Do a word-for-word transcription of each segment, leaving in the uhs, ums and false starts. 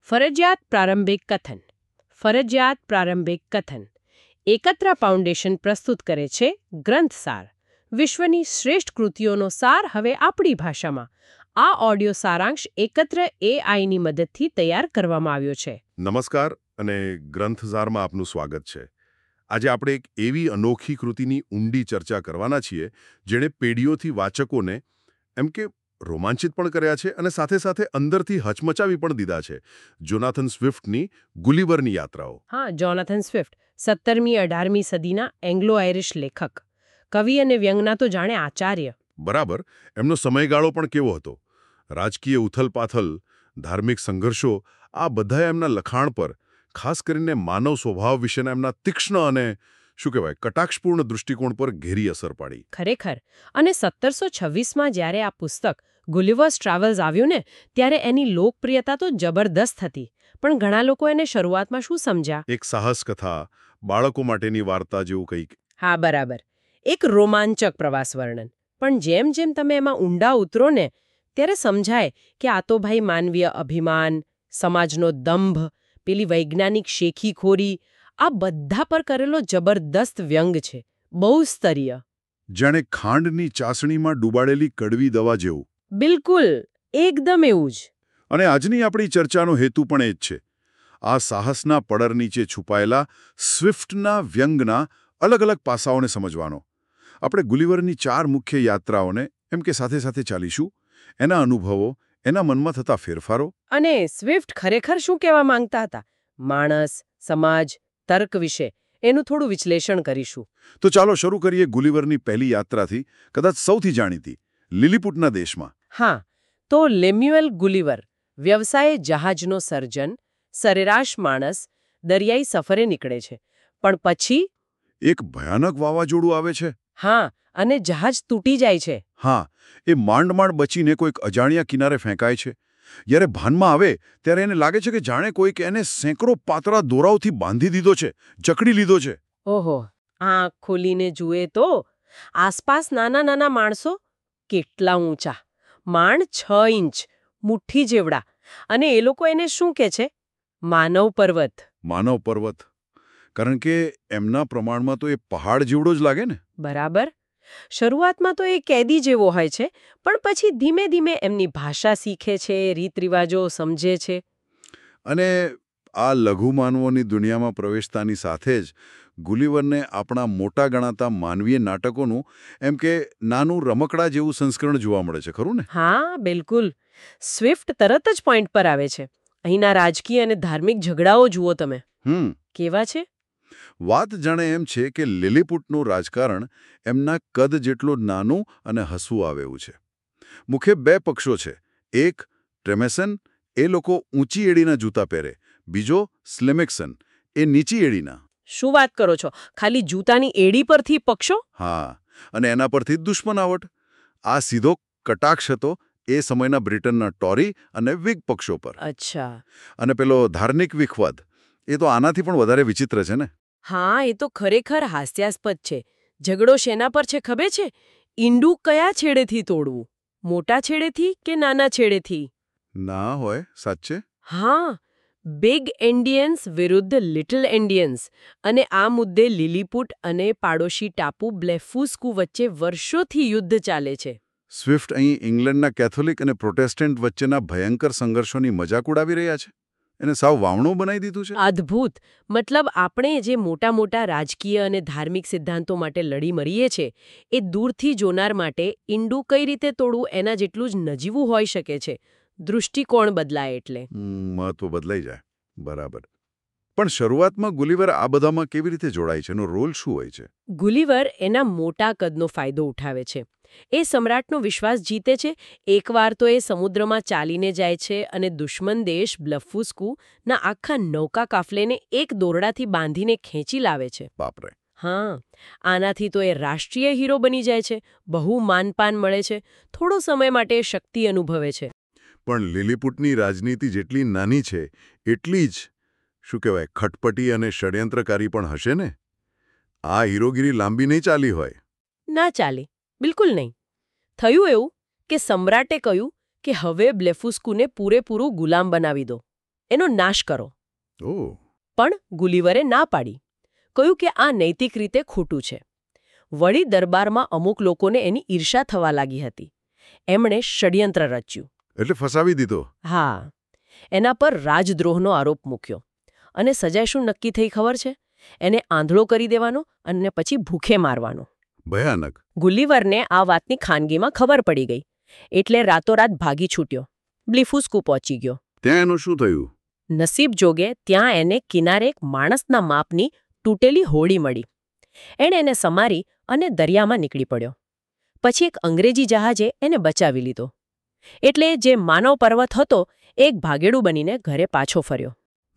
ફરજિયાત પ્રારંભિક કથન ફરજિયાત પ્રારંભિક કથન એકત્ર ફાઉન્ડેશન પ્રસ્તુત કરે છે ગ્રંથસાર વિશ્વની શ્રેષ્ઠ કૃતિઓનો સાર હવે આપણી ભાષામાં આ ઓડિયો સારાંશ એકત્ર એઆઈની મદદથી તૈયાર કરવામાં આવ્યો છે. નમસ્કાર અને ગ્રંથસારમાં આપનું સ્વાગત છે. આજે આપણે એક એવી અનોખી કૃતિની ઊંડી ચર્ચા કરવાના છીએ જેણે પેઢીઓથી વાચકોને એમ કે રોમાંચિત પણ કર્યા છે અને સાથે સાથે અંદરથી હચમચાવી પણ દીધા છે. જોનાથન સ્વિફ્ટની ગુલિવરની યાત્રાઓ. હા, જોનાથન સ્વિફ્ટ સત્તરમી અઢારમી સદીના એંગ્લો આયરિશ લેખક, કવિ અને વ્યંગના તો જાણે આચાર્ય. બરાબર. એમનો સમયગાળો પણ કેવો હતો? રાજકીય ઉથલપાથલ, ધાર્મિક સંઘર્ષો, આ બધા એમના લખાણ પર, ખાસ કરીને માનવ સ્વભાવ વિશેના એમના તીક્ષ્ણ અને શું કહેવાય કટાક્ષપૂર્ણ દૃષ્ટિકોણ પર ઘેરી અસર પાડી. ખરેખર. અને સત્તરસો છવ્વીસમાં જ્યારે આ પુસ્તક ગુલિવર્સ ટ્રાવેલ્સ આવ્યું ને ત્યારે એની લોકપ્રિયતા તો જબરદસ્ત હતી. પણ ઘણા લોકો એને શરૂઆતમાં શું સમજ્યા? એક સાહસ કથા, બાળકો માટેની વાર્તા જેવું કંઈક. હા, બરાબર. એક રોમાંચક પ્રવાસ વર્ણન. પણ જેમ જેમ તમે એમાં ઊંડા ઉતરો ને ત્યારે સમજાય કે આ તો ભાઈ માનવીય અભિમાન, સમાજનો દંભ, પેલી વૈજ્ઞાનિક શેખીખોરી, આ બધા પર કરેલો જબરદસ્ત વ્યંગ છે. બહુ સ્તરીય. જાણે ખાંડની ચાસણીમાં ડૂબાડેલી કડવી દવા જેવું. બિલકુલ, એકદમ એવું જ. અને આજની આપણી ચર્ચાનો હેતુ પણ એ જ છે. આ સાહસના પડર નીચે છુપાયેલા સ્વિફ્ટના વ્યંગના અલગ અલગ પાસાઓને સમજવાનો. આપણે ગુલિવરની ચાર મુખ્ય યાત્રાઓને એમ કે સાથે સાથે ચાલીશું, એના અનુભવો, એના મનમાં થતા ફેરફારો. અને સ્વિફ્ટ ખરેખર શું કહેવા માંગતા હતા? માણસ, સમાજ, તર્ક વિશે એનું થોડું વિશ્લેષણ કરીશું. તો ચાલો શરૂ કરીએ ગુલિવરની પહેલી યાત્રાથી, કદાચ સૌથી જાણીતી, લિલીપુટના દેશમાં. હા, તો લેમ્યુએલ ગુલિવર વ્યવસાયે જહાજનો સર્જન, સરેરાશ માણસ, દરિયાઈ સફરે નીકળે છે. પણ પછી એક ભયાનક વાવાઝોડું આવે છે. હા, અને જહાજ તૂટી જાય છે. હા, એ માંડ માંડ બચીને કોઈક અજાણ્યા કિનારે ફેંકાય છે. જ્યારે ભાનમાં આવે ત્યારે એને લાગે છે કે જાણે કોઈક એને સેંકડો પાતળા દોરાઓથી બાંધી દીધો છે, જકડી લીધો છે. ઓહો, આંખ ખોલીને જુએ તો આસપાસ નાના નાના માણસો, કેટલા ઊંચા, માંડ છ ઇંચ, મુઠ્ઠી જેવડા. અને એ લોકો એને શું કહે છે? માનવ પર્વત. માનવ પર્વત. કારણ કે એમના પ્રમાણમાં તો એ પહાડ જેવડો જ લાગે ને. બરાબર. શરૂઆતમાં તો એ કેદી જેવો હોય છે, પણ પછી ધીમે ધીમે એમની ભાષા શીખે છે, રીત રિવાજો સમજે છે. અને આ લઘુમાનવોની દુનિયામાં પ્રવેશતાની સાથે જ ગુલિવરને આપણા મોટા ગણાતા માનવીય નાટકોનું એમ કે નાનું રમકડા જેવું સંસ્કરણ જોવા મળે છે, ખરું ને? હા, બિલકુલ. સ્વિફ્ટ તરત જ પોઈન્ટ પર આવે છે. અહીંના રાજકીય અને ધાર્મિક ઝઘડાઓ જુઓ તમે. હમ કેવા છે? વાત જાણે એમ છે કે લિલીપુટનું રાજકારણ એમના કદ જેટલું નાનું અને હસવું આવેવું છે. મુખ્ય બે પક્ષો છે. એક ટ્રેમેસન, એ લોકો ઊંચી એડીના જૂતા પહેરે. બીજો સ્લેમેક્સન, એ નીચી એડીના. શું વાત કરો છો? ખાલી જૂતાની એડી પરથી પક્ષો? હા, અને એના પરથી દુશ્મનાવટ. આ સીધો કટાક્ષ હતો એ સમયના બ્રિટનના ટોરી અને વિગ પક્ષો પર. અચ્છા. અને પેલો ધાર્મિક વિખવાદ, એ તો આનાથી પણ વધારે વિચિત્ર છે ને. હા, એ તો ખરેખર હાસ્યાસ્પદ છે. ઝઘડો શેના પર છે ખબર છે? ઈંડું કયા છેડેથી તોડવું, મોટા છેડેથી કે નાના છેડેથી? ના હોય સાચે? હા, બિગ એન્ડિયન્સ વિરુદ્ધ લિટલ એન્ડિયન્સ. અને આ મુદ્દે લિલીપુટ અને પાડોશી ટાપુ બ્લેફુસ્કુ વચ્ચે વર્ષોથી યુદ્ધ ચાલે છે. સ્વિફ્ટ અહીં ઇંગ્લેન્ડના કેથોલિક અને પ્રોટેસ્ટન્ટ વચ્ચેના ભયંકર સંઘર્ષોની મજાક ઉડાવી રહ્યા છે. એને સાવ વાવણું બનાવી દીધું છે. અદ્ભુત. મતલબ આપણે જે મોટા મોટા રાજકીય અને ધાર્મિક સિદ્ધાંતો માટે લડી મરીએ છે એ દૂરથી જોનાર માટે ઈંડું કઈ રીતે તોડવું એના જેટલું જ નજીવું હોઈ શકે છે. દૃષ્ટિકોણ બદલાય એટલે. મહત્વ બદલાઈ જાય. બરાબર. પણ શરૂઆતમાં ગુલિવર આ બધામાં કેવી રીતે જોડાય છે? એનો રોલ શું હોય છે? ગુલિવર એના મોટા કદનો ફાયદો ઉઠાવે છે. એ સમ્રાટનો વિશ્વાસ જીતે છે. એકવાર તો એ સમુદ્રમાં ચાલીને જાય છે અને દુશ્મન દેશ બ્લફુસ્કુ ના આખા નૌકા કાફલેને એક દોરડાથી બાંધીને ખેંચી લાવે છે. બાપરે. હા, આનાથી તો એ રાષ્ટ્રીય હીરો બની જાય છે. બહુ માનપાન મળે છે. થોડો સમય માટે શક્તિ અનુભવે છે. પણ લિલીપુટની રાજનીતિ જેટલી નાની છે એટલી જ શું કહેવાય ખટપટી અને ષડયંત્રકારી પણ હશે ને. આ હીરોગીરી લાંબી નહીં ચાલી હોય. ના ચાલી. બિલકુલ નહીં. થયું એવું કે સમ્રાટે કહ્યું કે હવે બ્લેફુસ્કુને પૂરેપૂરું ગુલામ બનાવી દો. એનો નાશ કરો. ઓહ. પણ ગુલિવરે ના પાડી, કહ્યું કે આ નૈતિક રીતે ખોટું છે. વળી દરબારમાં અમુક લોકોને એની ઈર્ષા થવા લાગી હતી. એમણે ષડયંત્ર રચ્યું. એટલે ફસાવી દીધો. હા, એના પર રાજદ્રોહનો આરોપ મૂક્યો. અને સજા શું નક્કી થઈ ખબર છે? એને આંધળો કરી દેવાનો અને પછી ભૂખે મારવાનો. ભયાનક. ગુલિવરને આ વાતની ખાનગીમાં ખબર પડી ગઈ, એટલે રાતોરાત ભાગી છૂટ્યો. બ્લિફુસ્કુ પહોંચી ગયો. ત્યાં એનું શું થયું? નસીબ જોગે ત્યાં એને કિનારે એક માણસના માપની તૂટેલી હોડી મળી. એણે એને સમારી અને દરિયામાં નીકળી પડ્યો. પછી એક અંગ્રેજી જહાજે એને બચાવી લીધો. એટલે જે માનવ પર્વત હતો એક ભાગેડું બનીને ઘરે પાછો ફર્યો.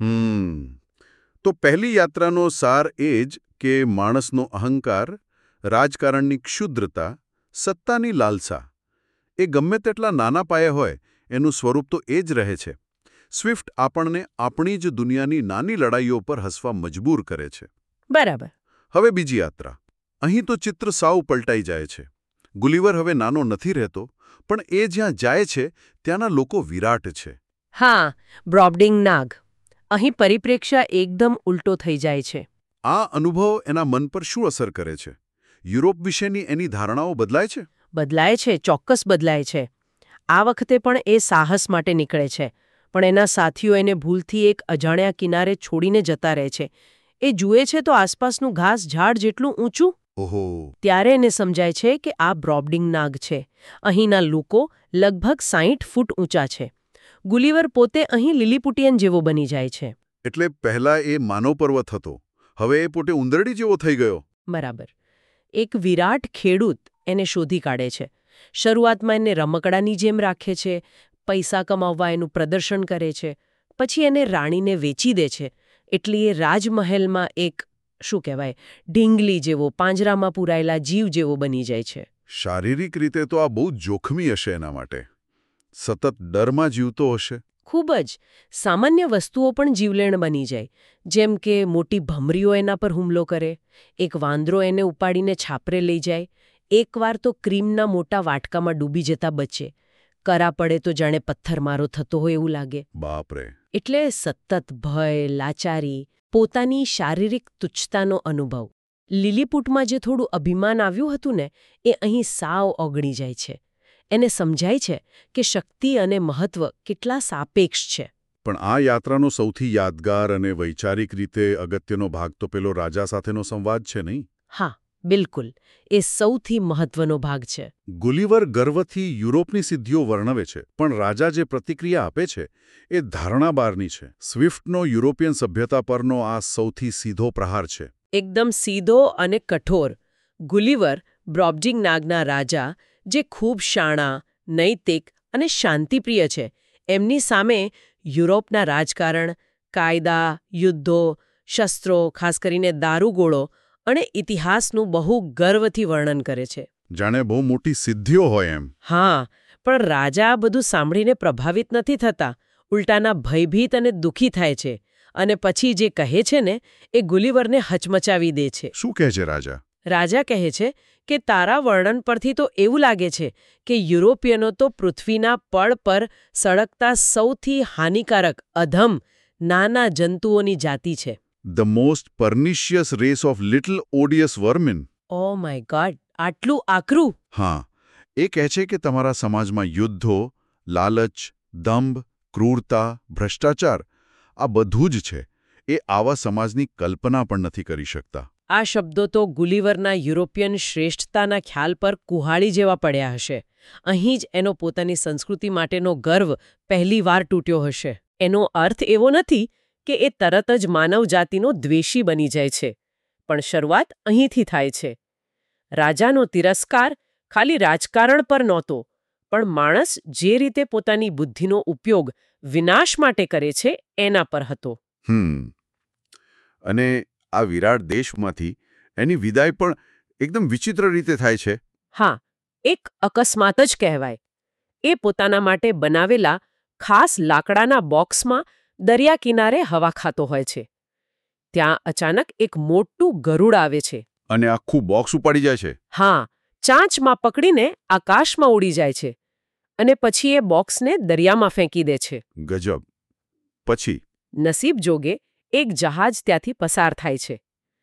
હમ તો પહેલી યાત્રાનો સાર એ જ કે માણસનો અહંકાર, રાજકારણની ક્ષુદ્રતા, સત્તાની લાલસા એ ગમે તેટલા નાના પાયે હોય એનું સ્વરૂપ તો એ જ રહે છે. સ્વિફ્ટ આપણને આપણી જ દુનિયાની નાની લડાઈઓ પર હસવા મજબૂર કરે છે. બરાબર. હવે બીજી યાત્રા. અહીં તો ચિત્ર સાવ પલટાઈ જાય છે. ગુલિવર હવે નાનો નથી રહેતો, પણ એ જ્યાં જાય છે ત્યાંના લોકો વિરાટ છે. હા, બ્રોબડિંગ નાગ. અહીં પરિપ્રેક્ષ્ય એકદમ ઉલટો થઈ જાય છે. આ અનુભવ એના મન પર શું અસર કરે છે? યુરોપ વિશેની એની ધારણાઓ બદલાય છે? બદલાય છે, ચોક્કસ બદલાય છે. આ વખતે પણ એ સાહસ માટે નીકળે છે, પણ એના સાથીઓ એને ભૂલથી એક અજાણ્યા કિનારે છોડીને જતા રહે છે. એ જુએ છે તો આસપાસનું ઘાસ ઝાડ જેટલું ઊંચું. ઓહો. ત્યારે એને સમજાય છે કે આ બ્રોબડિંગ નાગ છે. અહીંના લોકો લગભગ સાઠ ફૂટ ઊંચા છે. ગુલિવર પોતે અહીં લિલીપુટિયન જેવો બની જાય છે. એટલે પહેલા એ માનવ પર્વત હતો, હવે એ પોતે ઉંદરડી જેવો થઈ ગયો. બરાબર. એક વિરાટ ખેડૂત એને શોધી કાઢે છે. શરૂઆતમાં એને રમકડાની જેમ રાખે છે, પૈસા કમાવવા એનું પ્રદર્શન કરે છે, પછી એને રાણીને વેચી દે છે. એટલે એ રાજમહેલમાં એક શું કહેવાય ઢીંગલી જેવો, પાંજરામાં પૂરાયેલા જીવ જેવો બની જાય છે. શારીરિક રીતે તો આ બહુ જોખમી હશે એના માટે. સતત ડરમાં જીવતો હશે. ખૂબ જ. સામાન્ય વસ્તુઓ પણ જીવલેણ બની જાય, જેમ કે મોટી ભમરીઓ એના પર હુમલો કરે, એક વાંદરો એને ઉપાડીને છાપરે લઈ જાય, એકવાર તો ક્રીમના મોટા વાટકામાં ડૂબી જતા બચે. કરા પડે તો જાણે પથ્થરમારો થતો હોય એવું લાગે. બાપરે. એટલે સતત ભય, લાચારી, પોતાની શારીરિક તુચ્છતાનો અનુભવ. લિલીપુટમાં જે થોડું અભિમાન આવ્યું હતું ને, એ અહીં સાવ ઓગળી જાય છે. એને સમજાય છે કે શક્તિ અને મહત્વ કેટલા સાપેક્ષ છે. પણ આ યાત્રાનો સૌથી યાદગાર અને વૈચારિક રીતે અગત્યનો ભાગ તો પેલો રાજા સાથેનો સંવાદ છે નહીં? હા, બિલકુલ. એ સૌથી મહત્વનો ભાગ છે. ગુલિવર ગર્વથી યુરોપની સિદ્ધિઓ વર્ણવે છે, પણ રાજા જે પ્રતિક્રિયા આપે છે એ ધારણા બહારની છે. સ્વિફ્ટનો યુરોપિયન સભ્યતા પરનો આ સૌથી સીધો પ્રહાર છે. એકદમ સીધો અને કઠોર. ગુલિવર, બ્રોબડિંગ નાગના રાજા, જે ખૂબ શાણા, નૈતિક અને શાંતિપ્રિય છે, એમની સામે યુરોપના રાજકારણ, કાયદા, યુદ્ધો, શસ્ત્રો, ખાસ કરીને દારૂગોળો અને ઇતિહાસનું બહુ ગર્વથી વર્ણન કરે છે. જાણે બહુ મોટી સિદ્ધિઓ હોય એમ. હા, પણ રાજા આ બધું સાંભળીને પ્રભાવિત નથી થતા. ઉલટાના ભયભીત અને દુઃખી થાય છે. અને પછી જે કહે છે ને, એ ગુલિવરને હચમચાવી દે છે. શું કહે છે રાજા? રાજા કહે છે કે તારા વર્ણન પરથી તો એવું લાગે છે કે યુરોપિયનો તો પૃથ્વીના પળ પર સળગતા સૌથી હાનિકારક, અધમ, નાના જંતુઓની જાતિ છે. The most pernicious race of little odious vermin. Oh my god, આટલું આકરું? હા, એ કહે છે કે તમારા સમાજમાં યુદ્ધો, લાલચ, દંભ, ક્રૂરતા, ભ્રષ્ટાચાર આ બધું જ છે. એ આવા સમાજની કલ્પના પણ નથી કરી શકતા. આ શબ્દો તો ગુલિવરના યુરોપિયન શ્રેષ્ઠતાના ખ્યાલ પર કુહાડી જેવા પડ્યા હશે. અહીં જ એનો પોતાની સંસ્કૃતિ માટેનો ગર્વ પહેલીવાર તૂટ્યો હશે. એનો અર્થ એવો નથી કે એ તરત જ માનવ જાતિનો દ્વેષી બની જાય છે, પણ શરૂઆત અહીંથી થાય છે. રાજાનો તિરસ્કાર ખાલી રાજકારણ પર નહોતો, પણ માણસ જે રીતે પોતાની બુદ્ધિનો ઉપયોગ વિનાશ માટે કરે છે એના પર હતો. હમ અને આ વિરાટ દેશમાંથી એની વિદાય પણ એકદમ વિચિત્ર રીતે થાય છે. હા, એક અકસ્માત જ કહેવાય. એ પોતાના માટે બનાવેલા ખાસ લાકડાના બોક્સમાં દરિયા કિનારે હવા ખાતો હોય છે. ત્યાં અચાનક એક મોટું ગરુડ આવે છે. અને આખું બોક્સ ઉપાડી જાય છે. હા, ચાંચમાં પકડીને આકાશમાં ઉડી જાય છે. અને પછી એ બોક્સને દરિયામાં ફેંકી દે છે. ગજબ. પછી નસીબ જોગે એક જહાજ ત્યાંથી પસાર થાય છે.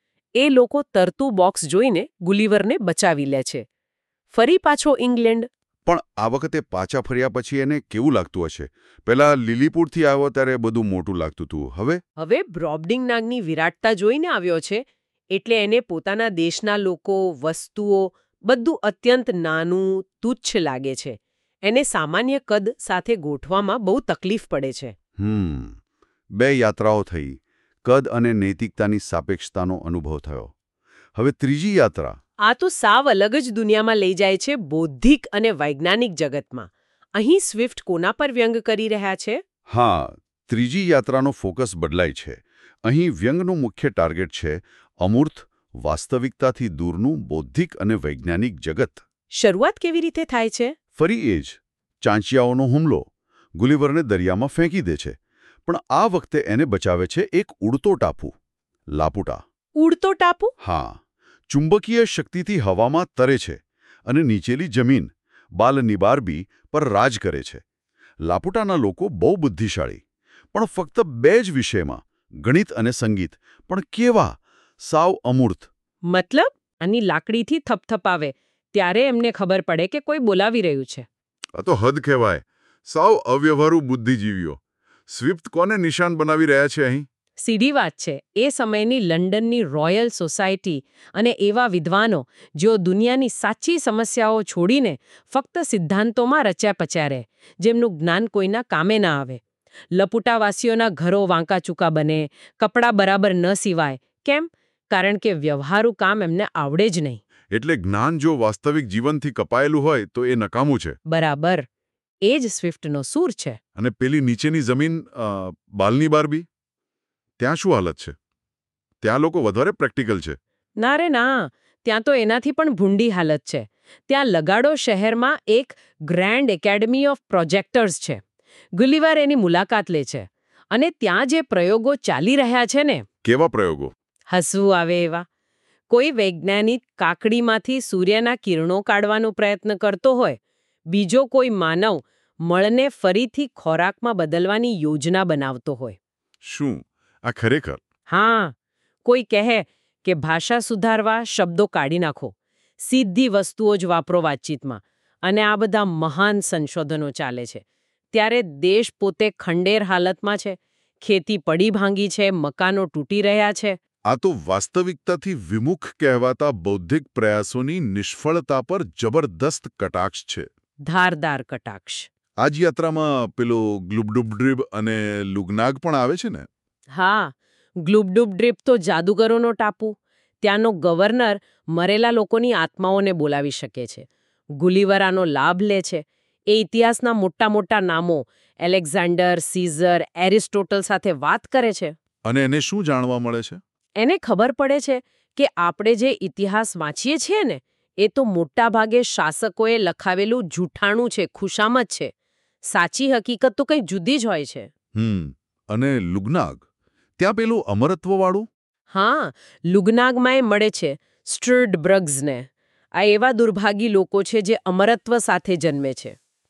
એ લોકો તરતું બોક્સ જોઈને ગુલિવરને બચાવી લે છે. ફરી પાછો ઇંગ્લેન્ડ. પણ આ વખતે પાછા ફર્યા પછી એને કેવું લાગતું હશે? પેલા લીલીપુરથી આવ્યો ત્યારે બધું મોટું લાગતું હતું. હવે હવે બ્રોબડિંગ નાગની વિરાટતા જોઈને આવ્યો છે, એટલે એને પોતાના દેશના લોકો, વસ્તુઓ બધું અત્યંત નાનું, તુચ્છ લાગે છે. એને સામાન્ય કદ સાથે ગોઠવામાં બહુ તકલીફ પડે છે. હમ બે યાત્રાઓ થઈ. કદ અને નૈતિકતાની સાપેક્ષતાનો અનુભવ થયો. હવે ત્રીજી યાત્રા. આ તો સાવ અલગ જ દુનિયામાં લઈ જાય છે, બૌદ્ધિક અને વૈજ્ઞાનિક જગતમાં. અહીં સ્વિફ્ટ કોના પર વ્યંગ કરી રહ્યા છે? હા, ત્રીજી યાત્રાનો ફોકસ બદલાય છે. અહીં વ્યંગનું મુખ્ય ટાર્ગેટ છે અમૂર્ત, વાસ્તવિકતાથી દૂરનું બૌદ્ધિક અને વૈજ્ઞાનિક જગત. શરૂઆત કેવી રીતે થાય છે? ફરી એ જ ચાંચિયાઓનો હુમલો. ગુલિવરને દરિયામાં ફેંકી દે છે. પણ આ વખતે એને બચાવે છે એક ઉડતો ટાપુ, લાપુટા. ઉડતો ટાપુ? હા, ચુંબકીય શક્તિથી હવામાં તરે છે અને નીચેલી જમીન, બાલનિબારબી પર રાજ કરે છે. લાપુટાના લોકો બહુ બુદ્ધિશાળી, પણ ફક્ત બે જ વિષયમાં, ગણિત અને સંગીત. પણ કેવા? સાવ અમૂર્ત. મતલબ આની લાકડીથી થપથપાવે ત્યારે એમને ખબર પડે કે કોઈ બોલાવી રહ્યું છે. આ તો હદ કહેવાય. સાવ અવ્યવહારુ બુદ્ધિજીવીઓ. સ્વિફ્ટ કોને નિશાન બનાવી રહ્યા છે અહીં? સીધી વાત છે. એ સમયની લંડનની રોયલ સોસાયટી અને એવા વિદ્વાનો જેઓ દુનિયાની સાચી સમસ્યાઓ છોડીને ફક્ત સિદ્ધાંતોમાં રચ્યા પચ્યા રહે, જેમનું જ્ઞાન કોઈના કામે ના આવે. લપુટાવાસીઓના ઘરો વાંકા ચૂકા બને, કપડાં બરાબર ન સિવાય. કેમ? કારણ કે વ્યવહારુ કામ એમને આવડે જ નહીં. એટલે જ્ઞાન જો વાસ્તવિક જીવનથી કપાયેલું હોય તો એ નકામું છે. બરાબર. એ જ સ્વિફ્ટનો સૂર છે. અને પેલી નીચેની જમીન, બાલની બારબી, ત્યાં શું હાલત છે? ત્યાં લોકો વધારે પ્રેક્ટિકલ છે. ના રે ના, ત્યાં તો એનાથી પણ ભૂંડી હાલત છે. ત્યાં લગાડો શહેરમાં એક ગ્રેન્ડ એકેડમી ઓફ પ્રોજેક્ટર્સ છે. ગુલિવર એની મુલાકાત લે છે અને ત્યાં જે પ્રયોગો ચાલી રહ્યા છે ને. કેવા પ્રયોગો? હસવું આવે એવા. કોઈ વૈજ્ઞાનિક કાકડીમાંથી સૂર્યના કિરણો કાઢવાનો પ્રયત્ન કરતો હોય, બીજો કોઈ માનવ મળને ફરીથી ખોરાકમાં બદલવાની યોજના બનાવતો હોય. શું આ ખરેખર? હા, કોઈ કહે કે ભાષા સુધારવા શબ્દો કાઢી નાખો, સીધી વસ્તુઓ જ વાપરો વાતચીતમાં, અને આ બધા મહાન સંશોધનો ચાલે છે. ત્યારે દેશ પોતે ખંડેર હાલતમાં છે, ખેતી પડી ભાંગી છે, મકાનો તૂટી રહ્યા છે. આ તો વાસ્તવિકતાથી વિમુખ કહેવાતા બૌદ્ધિક પ્રયાસોની નિષ્ફળતા પર જબરદસ્ત કટાક્ષ છે. ધારદાર કટાક્ષ. આ જ યાત્રામાં પેલો ગ્લુબડુબડ્રીબ અને લુગનાગ પણ આવે છે ને? હા, ગ્લુબડુબડ્રીબ તો જાદુગરોનો ટાપુ. ત્યાંનો ગવર્નર મરેલા લોકોની આત્માઓને બોલાવી શકે છે. ગુલિવર આનો લાભ લે છે. એ ઇતિહાસના મોટા મોટા નામો એલેક્ઝાન્ડર, સીઝર, એરિસ્ટોટલ સાથે વાત કરે છે. અને એને શું જાણવા મળે છે? એને ખબર પડે છે કે આપણે જે ઇતિહાસ વાંચીએ છીએ ને, એ તો મોટા ભાગે શાસકોએ લખાવેલું જૂઠાણું છે, ખુશામત છે. સાચી હકીકત તો કંઈ જુદી જ હોય છે. હમ અને લુગનાગ, ત્યાં પેલું અમરત્વવાળું? હા, લુગનાગમાં એ મળે છે સ્ટર્ડ બ્રગ્સને. આ એવા દુર્ભાગી લોકો છે જે અમરત્વ સાથે જન્મે છે.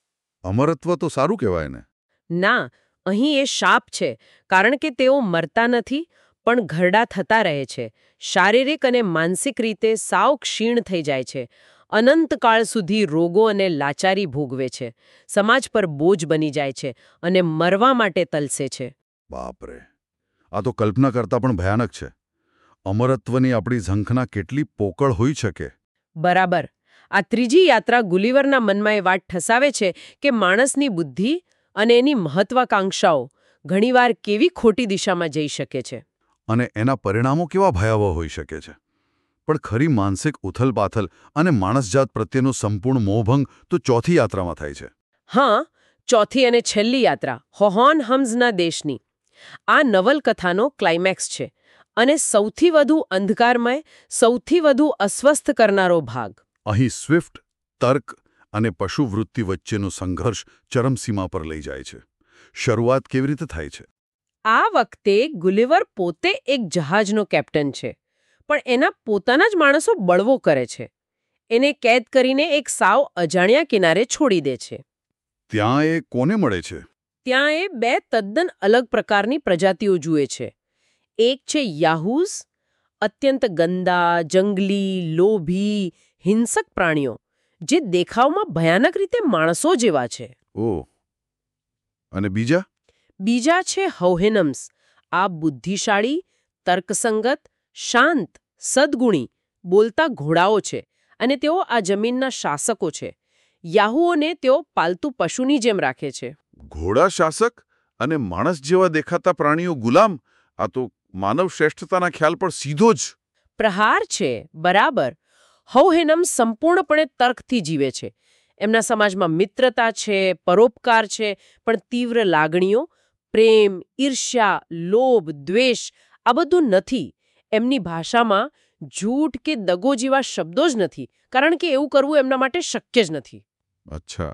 અમરત્વ તો સારું કહેવાય ને? ના, અહીં એ શાપ છે, કારણ કે તેઓ મરતા નથી પણ ઘરડા થતા રહે છે. શારીરિક અને માનસિક રીતે સાવ ક્ષીણ થઈ જાય છે. અનંતકાળ સુધી રોગો અને લાચારી ભોગવે છે. સમાજ પર બોજ બની જાય છે અને મરવા માટે તલસે છે. બાપરે, આ તો કલ્પના કરતાં પણ ભયાનક છે. અમરત્વની આપણી ઝંખના કેટલી પોકળ હોઈ શકે. બરાબર. આ ત્રીજી યાત્રા ગુલિવરના મનમાં એ વાત ઠસાવે છે કે માણસની બુદ્ધિ અને એની મહત્વાકાંક્ષાઓ ઘણીવાર કેવી ખોટી દિશામાં જઈ શકે છે. અને એના પરિણામો કેવા ભયાવહ હોઈ શકે છે. પણ ખરી માનસિક ઉથલપાથલ અને માણસજાત પ્રત્યેનો સંપૂર્ણ મોહભંગ તો ચોથી યાત્રામાં થાય છે. હા, ચોથી અને છેલ્લી યાત્રા હોહોન હમ્સના દેશની. આ નવલકથાનો ક્લાઇમેક્સ છે અને સૌથી વધુ અંધકારમય, સૌથી વધુ અસ્વસ્થ કરનારો ભાગ. અહીં સ્વિફ્ટ, તર્ક અને પશુવૃત્તિ વચ્ચેનો સંઘર્ષ ચરમસીમા પર લઈ જાય છે. શરૂઆત કેવી રીતે થાય છે? આ વખતે ગુલિવર પોતે એક જહાજનો કેપ્ટન છે, પણ એના પોતાના જ માણસો બળવો કરે છે. એને કેદ કરીને એક સાવ અજાણ્યા કિનારે છોડી દે છે. ત્યાં એ કોને મળે છે? ત્યાં એ બે તદ્દન અલગ પ્રકારની પ્રજાતિઓ જુએ છે. એક છે યાહૂઝ, અત્યંત ગંદા, જંગલી, લોભી, હિંસક પ્રાણીઓ જે દેખાવમાં ભયાનક રીતે માણસો જેવા છે. ઓહ. અને બીજા? બીજા છે હૌહેનમ્સ. આ બુદ્ધિશાળી, તર્કસંગત, શાંત, સદ્ગુણી, બોલતા ઘોડાઓ છે અને તેઓ આ જમીનના શાસકો છે. યાહુઓને તેઓ પાલતુ પશુની જેમ રાખે છે. ઘોડા શાસક અને માણસ જેવા દેખાતા પ્રાણીઓ ગુલામ, આ તો માનવ શ્રેષ્ઠતાના ખ્યાલ પર સીધો જ પ્રહાર છે. બરાબર. હૌહેનમ્સ સંપૂર્ણપણે તર્કથી જીવે છે. એમના સમાજમાં મિત્રતા છે, પરોપકાર છે, પણ તીવ્ર લાગણીઓ, પ્રેમ, ઈર્ષ્યા, લોભ, દ્વેષ આ બધું નથી. એમની ભાષામાં જૂઠ કે દગો જેવા શબ્દો જ નથી, કારણ કે એવું કરવું એમના માટે શક્ય જ નથી. અચ્છા.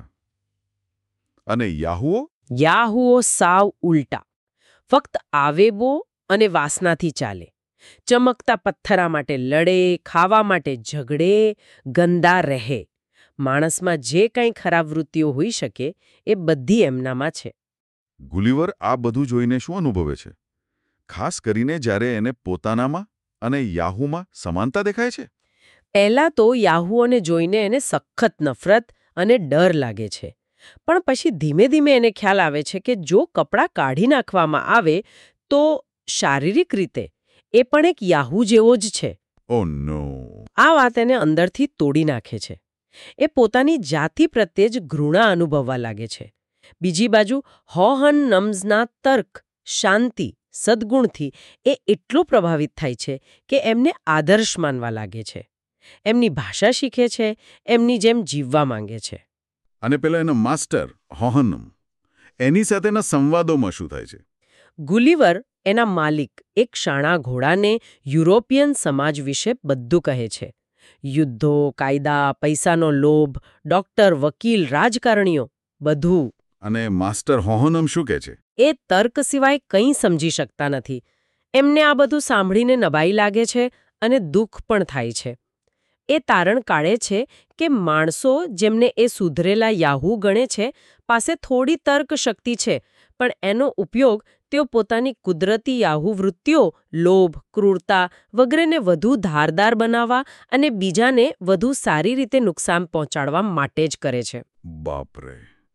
અને યાહુઓ? યાહુઓ સાવ ઉલટા. ફક્ત આવેબો અને વાસનાથી ચાલે. ચમકતા પથ્થરા માટે લડે, ખાવા માટે ઝઘડે, ગંદા રહે. માણસમાં જે કંઈ ખરાબ વૃત્તિઓ હોઈ શકે એ બધી એમનામાં છે. ગુલિવર આ બધું જોઈને શું અનુભવે છે? ખાસ કરીને જ્યારે એને પોતાનામાં અને યાહુમાં સમાનતા દેખાય છે? પહેલાં તો યાહુઓને જોઈને એને સખત નફરત અને ડર લાગે છે. પણ પછી ધીમે ધીમે એને ખ્યાલ આવે છે કે જો કપડાં કાઢી નાખવામાં આવે તો શારીરિક રીતે એ પણ એક યાહુ જેવો જ છે. ઓહ નો. આ વાત એને અંદરથી તોડી નાખે છે. એ પોતાની જાતિ પ્રત્યે જ ઘૃણા અનુભવવા લાગે છે. બીજી બાજુ હૌહન્નમ્સના તર્ક, શાંતિ, સદ્ગુણથી એ એટલો પ્રભાવિત થાય છે કે એમને આદર્શ માનવા લાગે છે. એમની ભાષા શીખે છે, એમની જેમ જીવવા માંગે છે. અને પેલા એનો માસ્ટર હૌહન્નમ, એની સાથેના સંવાદોમાં શું થાય છે? ગુલિવર એના માલિક એક શાણા ઘોડાને યુરોપિયન સમાજ વિશે બધું કહે છે. યુદ્ધો, કાયદા, પૈસાનો લોભ, ડોક્ટર, વકીલ, રાજકારણીઓ બધું. અને માસ્ટર હૌહન્નમ શું કહે છે? એ તર્ક સિવાય કંઈ સમજી શકતા નથી. એમને આ બધું સાંભળીને નવાઈ લાગે છે અને દુઃખ પણ થાય છે. એ તારણ કાઢે છે કે માણસો જેમને એ સુધરેલા યાહુ ગણે છે પાસે થોડી તર્ક શક્તિ છે, પણ એનો ઉપયોગ તેઓ પોતાની કુદરતી યાહુ વૃત્તિઓ, લોભ, ક્રૂરતા વગેરેને વધુ ધારદાર બનાવવા અને બીજાને વધુ સારી રીતે નુકસાન પહોંચાડવા માટે જ કરે છે. બાપરે,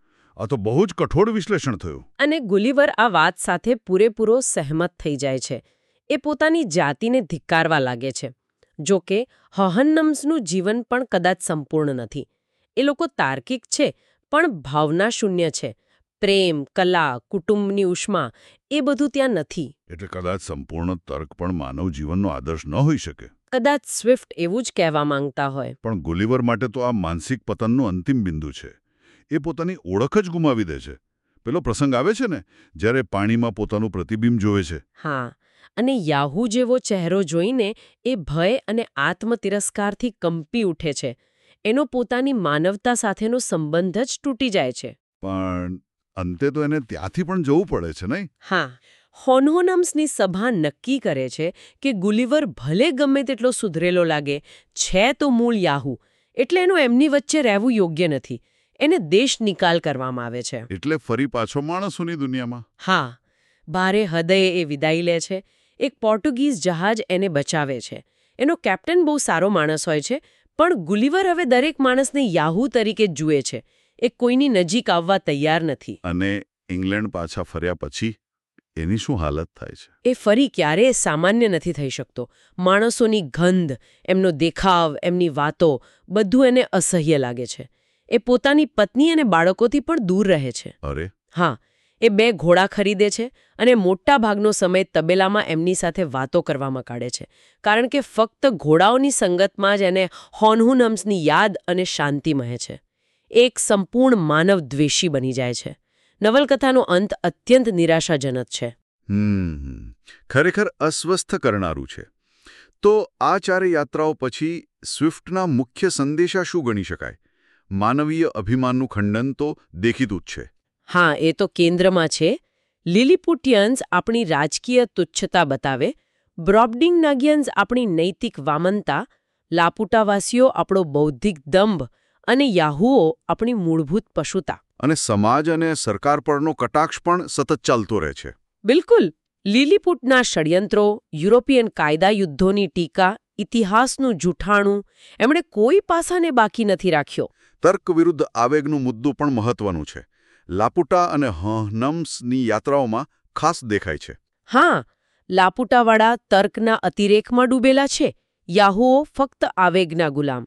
આ તો બહુ જ કઠોર વિશ્લેષણ થયું. અને ગુલિવર આ વાત સાથે પૂરેપૂરો સહેમત થઈ જાય છે. એ પોતાની જાતિને ધિક્કારવા લાગે છે. જો કે હૌહન્નમ્સનું જીવન પણ કદાચ સંપૂર્ણ નથી. એ લોકો તાર્કિક છે, પણ ભાવના શૂન્ય છે. પ્રેમ, કલા, કુટુંબની ઉષ્મા એ બધું ત્યાં નથી. એટલે કદાચ સંપૂર્ણ તર્ક પણ માનવ જીવનનો આદર્શ ન હોઈ શકે. કદાચ સ્વિફ્ટ એવું જ કહેવા માંગતા હોય. પણ ગુલિવર માટે તો આ માનસિક પતનનું અંતિમ બિંદુ છે. એ પોતાની ઓળખ જ ગુમાવી દે છે. પેલો પ્રસંગ આવે છે ને, જ્યારે પાણીમાં પોતાનું પ્રતિબિંબ જોવે છે. હા, અને યાહુ જેવો ચહેરો જોઈને એ ભય અને આત્મતિરસ્કારથી કંપી ઉઠે છે. એનો પોતાની માનવતા સાથેનો સંબંધ જ તૂટી જાય છે. પણ અંતે તો એને ત્યાંથી પણ જવું પડે છે, નહીં? હા. હૌહન્નમ્સની સભા નક્કી કરે છે કે ગુલિવર ભલે ગમે તેટલો સુધરેલો લાગે, છે તો મૂળ યાહુ, એટલે એનું એમની વચ્ચે રહેવું યોગ્ય નથી. એને દેશ નિકાલ કરવામાં આવે છે. એટલે ફરી પાછો માણસોની દુનિયામાં. હા. ભારે હૃદયે એ વિદાય લે છે. એક પોર્ટુગીઝ જહાજ એને બચાવે છે. એનો કેપ્ટન બહુ સારો માણસ હોય છે, પણ ગુલિવર હવે દરેક માણસને યાહુ તરીકે જ જુએ છે. એ કોઈની નજીક આવવા તૈયાર નથી. અને ઇંગ્લેન્ડ પાછા ફર્યા પછી એની શું હાલત થાય છે? એ ફરી ક્યારેય સામાન્ય નથી થઈ શકતો. માણસોની ગંધ, એમનો દેખાવ, એમની વાતો બધું એને અસહ્ય લાગે છે. એ પોતાની પત્ની અને બાળકોથી પણ દૂર રહે છે. અરે. હા. એ બે ઘોડા ખરીદે છે અને મોટા ભાગનો સમય તબેલામાં એમની સાથે વાતો કરવામાં કાઢે છે, કારણ કે ફક્ત ઘોડાઓની સંગતમાં જ એને હૌહન્નમ્સની યાદ અને શાંતિ મળે છે. એક સંપૂર્ણ માનવ દ્વેષી બની જાય છે. નવલકથાનો અંત અત્યંત નિરાશાજનક છે. હમ ખરેખર અસ્વસ્થ કરનારું છે. તો આ ચારે યાત્રાઓ પછી સ્વિફ્ટના મુખ્ય સંદેશા શું ગણી શકાય? માનવીય અભિમાનનું ખંડન તો દેખીતું જ છે. હા, એ તો કેન્દ્રમાં છે. લિલિપુટિયન્સ આપણી રાજકીય તુચ્છતા બતાવે, બ્રોબડિંગનાગિયન્સ આપણી નૈતિક વામનતા, લાપુટાવાસીઓ આપણો બૌદ્ધિક દંભ અને યાહુઓ આપણી મૂળભૂત પશુતા. અને સમાજ અને સરકાર પરનો કટાક્ષ પણ સતત ચાલતો રહે છે. બિલકુલ. લીલીપુટના ષડયંત્રો, યુરોપિયન કાયદા યુદ્ધોની ટીકા, ઇતિહાસનું જૂઠાણું, એમણે કોઈ પાસાને બાકી નથી રાખ્યો. તર્ક વિરુદ્ધ આવેગનું મુદ્દું પણ મહત્વનું છે. લાપુટા અને હનમ્સની યાત્રાઓમાં ખાસ દેખાય છે. હા, લાપુટાવાળા તર્કના અતિરેકમાં ડૂબેલા છે, યાહુઓ ફક્ત આવેગના ગુલામ.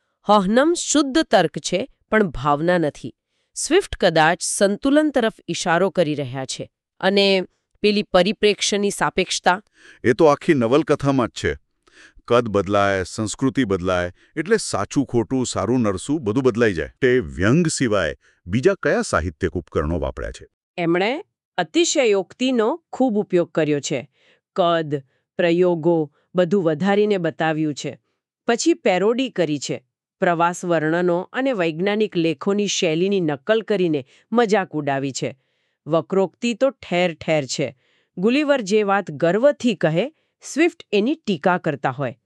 હનમ્સ શુદ્ધ તર્ક છે, પણ ભાવના નથી. સ્વિફ્ટ કદાચ સંતુલન તરફ ઇશારો કરી રહ્યા છે. અને પેલી પરિપ્રેક્ષ્યની સાપેક્ષતા, એ તો આખી નવલકથામાં જ છે. કદ બદલાય, સંસ્કૃતિ બદલાય, એટલે સાચું ખોટું, સારું નરસું બધું બદલાઈ જાય. તે વ્યંગ સિવાય બીજા કયા સાહિત્યિક ઉપકરણો વાપર્યા છે? એમણે અતિશયોક્તિનો ખૂબ ઉપયોગ કર્યો છે. કદ, પ્રયોગો બધું વધારીને બતાવ્યું છે. પછી પેરોડી કરી છે. પ્રવાસ વર્ણનો અને વૈજ્ઞાનિક લેખોની શૈલીની નકલ કરીને મજાક ઉડાવી છે. વક્રોક્તિ તો ઠેર ઠેર છે. ગુલિવર જે વાત ગર્વથી કહે, સ્વિફ્ટ એની ટીકા કરતા હોય.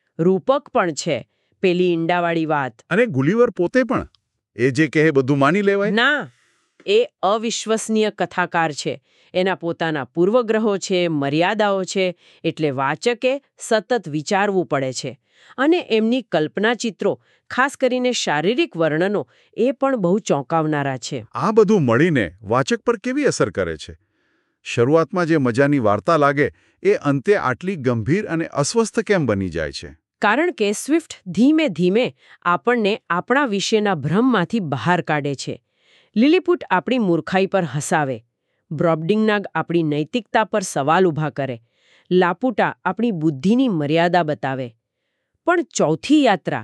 રૂપક પણ છે, પેલી ઈંડાવાળી વાત. અને ગુલિવર પોતે પણ એ જે કહે બધું માની લેવાય? ના, એ અવિશ્વસનીય કથાકાર છે. એના પોતાના પૂર્વગ્રહો છે, મર્યાદાઓ છે, એટલે વાચકે સતત વિચારવું પડે છે. અને એમની કલ્પનાચિત્રો, ખાસ કરીને શારીરિક વર્ણનો, એ પણ બહુ ચોંકાવનારા છે. આ બધું મળીને વાચક પર કેવી અસર કરે છે? શરૂઆતમાં જે મજાની વાર્તા લાગે, એ અંતે આટલી ગંભીર અને અસ્વસ્થ કેમ બની જાય છે? કારણ કે સ્વિફ્ટ ધીમે ધીમે આપણને આપણા વિશેના ભ્રમમાંથી બહાર કાઢે છે. લીલીપુટ આપણી મૂર્ખાઈ પર હસાવે. બ્રોબડિંગનાગ આપણી નૈતિકતા પર સવાલ ઊભા કરે. લાપુટા આપણી બુદ્ધિની મર્યાદા બતાવે. પણ ચોથી યાત્રા,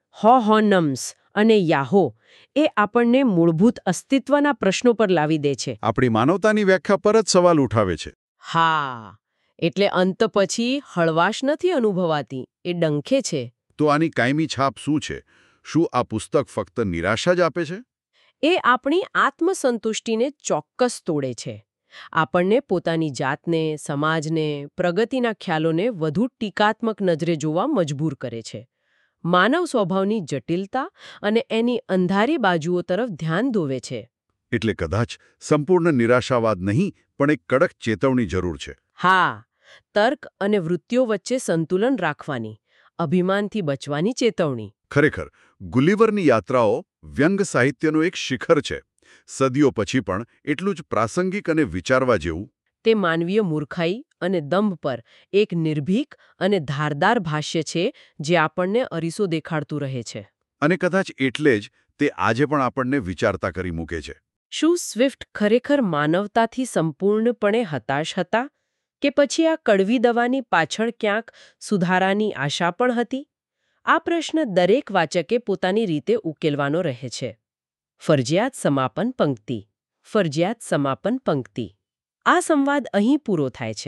હનમ્સ અને યાહો, એ આપણને મૂળભૂત અસ્તિત્વના પ્રશ્નો પર લાવી દે છે. આપણી માનવતાની વ્યાખ્યા પર જ સવાલ ઉઠાવે છે. હા, એટલે અંત પછી હળવાશ નથી અનુભવાતી, એ ડંખે છે. તો આની કાયમી છાપ શું છે? શું આ પુસ્તક ફક્ત નિરાશા જ આપે છે? એ આપણી આત્મસંતુષ્ટિને ચોક્કસ તોડે છે. આપણને પોતાની જાતને, સમાજને, પ્રગતિના ખ્યાલોને વધુ ટીકાત્મક નજરે જોવા મજબૂર કરે છે. માનવ સ્વભાવની જટિલતા અને એની અંધારી બાજુઓ તરફ ધ્યાન દોરે છે. એટલે કદાચ સંપૂર્ણ નિરાશાવાદ નહીં, પણ એક કડક ચેતવણી જરૂર છે. હા, તર્ક અને વૃત્તિઓ વચ્ચે સંતુલન રાખવાની, અભિમાનથી બચવાની ચેતવણી. ખરેખર, ગુલિવરની યાત્રાઓ વ્યંગ સાહિત્યનું એક શિખર છે. સદીઓ પછી પણ એટલું જ પ્રાસંગિક અને વિચારવા જેવું. તે માનવીય મૂર્ખાઈ અને દંભ પર એક નિર્ભીક અને ધારદાર ભાષ્ય છે, જે આપણને અરીસો દેખાડતું રહે છે. અને કદાચ એટલે જ તે આજે પણ આપણને વિચારતા કરી મૂકે છે. શું સ્વિફ્ટ ખરેખર માનવતાથી સંપૂર્ણપણે હતાશ હતા? કે પછી આ કડવી દવાની પાછળ ક્યાંક સુધારાની આશા પણ હતી? આ પ્રશ્ન દરેક વાચકે પોતાની રીતે ઉકેલવાનો રહે છે. ફરજિયાત સમાપન પંક્તિ. ફરજિયાત સમાપન પંક્તિ. આ સંવાદ અહીં પૂરો થાય છે.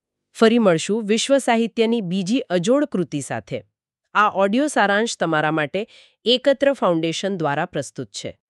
ફરી મળશું વિશ્વ સાહિત્યની બીજી અજોડ કૃતિ સાથે. આ ઓડિયો સારાંશ તમારા માટે એકત્ર ફાઉન્ડેશન દ્વારા પ્રસ્તુત છે.